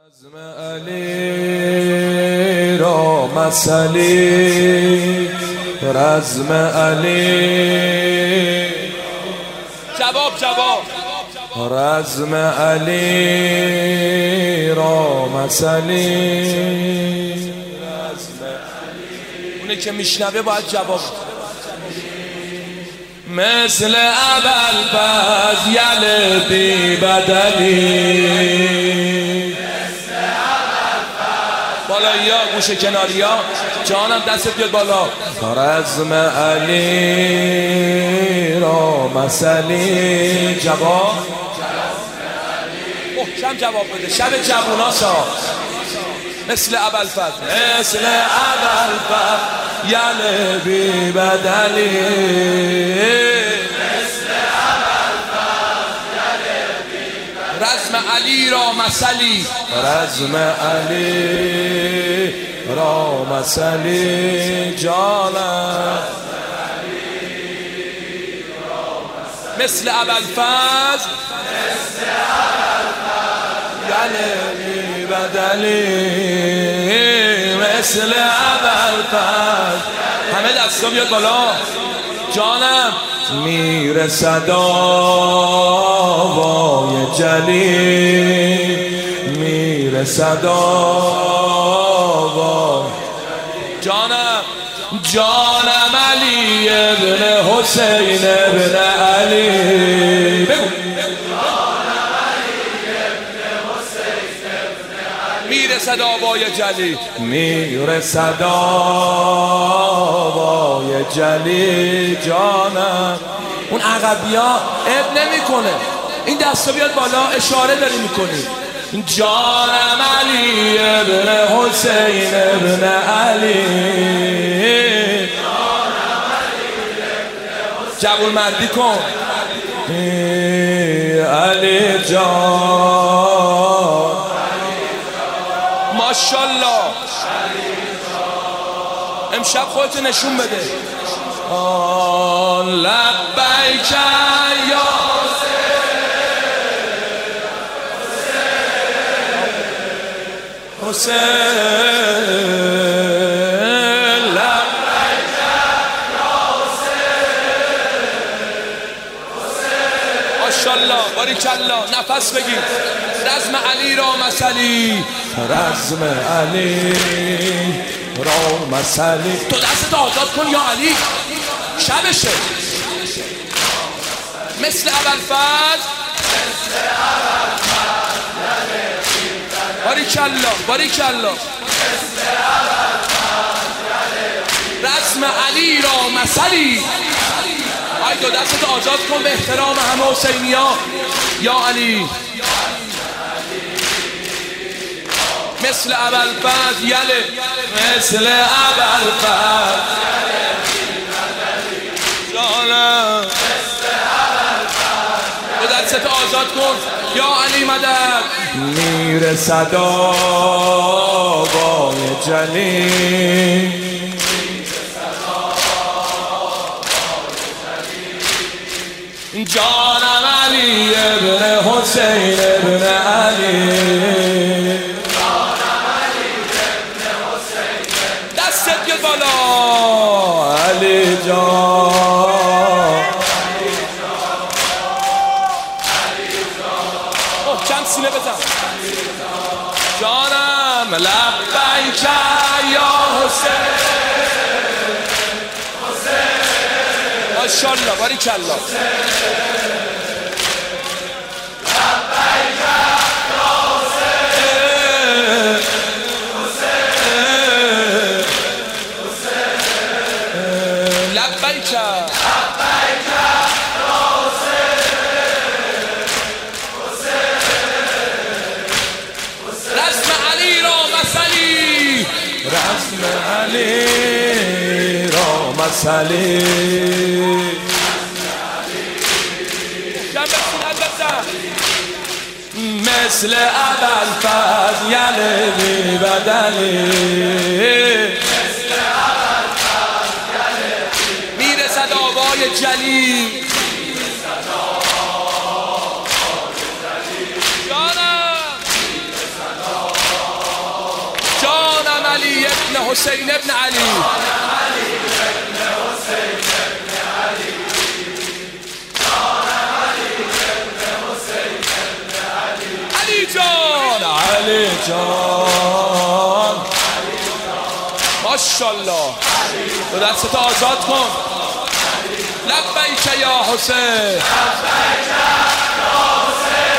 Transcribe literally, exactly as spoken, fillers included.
رزم علی را مسئلی رزم علی جواب جواب رزم علی را مسئلی رزم اونه که میشنوه باید جواب مثل ابوالفضل یل بی بدلی بالایی ها گوشه کناری ها جانم دستت بیاد بالا. رزم علی را مسئلی جواب محکم جواب بده. شب جووناسا مثل ابوالفضل مثل ابوالفضل یل بی بدلی رزم علی را مثلی رزم علی را مسئلی جانم مثل ابوالفضل یل بی بدلی مثل ابوالفضل همه دستا بیاد بالا جانم. میرسد آوای جلی میرسد آوای جانم جانم علی ابن حسین ابن علی بگو میرسد آوای جلی میرسد آوای جلی جانم. اون عقبیا اب نمی کنه. این دستا بیاد بالا اشاره داری میکنی. جانم علی ابن حسین ابن علی جوون مردی کن علی جان ماشالله. امشب خودت نشون بده. لبیک یا حسین لبیک یا حسین ماشالله باریکالله. نفس بگیر. رزم علی را مثلی رزم علی را مسئلی. تو دست آزاد کن یا علی شبشه. مثل ابوالفضل باریکالله باریکالله. رزم علی را مثلی. آی دو دست آزاد کن به احترام همه حسینی ها یا علی. مثل ابوالفضل یله مثل ابوالفضل جانم. دو دست آزاد کن یا علی مدد. میرسد آوای جلی جانم علی ابن حسین ابن علی دستت بیاد بالا علی جان محکم سینه بزن جانم. لبیک یا حسین ماشالله باریکالله. لبیک رزم علی را مثلی رزم علی را مسئلی مثل ابوالفضل یل بی بدلی میرسد آوای جلی جانم. علی ابن حسین ابن علی علی جان علی جان ماشاءالله تو دستت آزاد کن لبیک یا حسین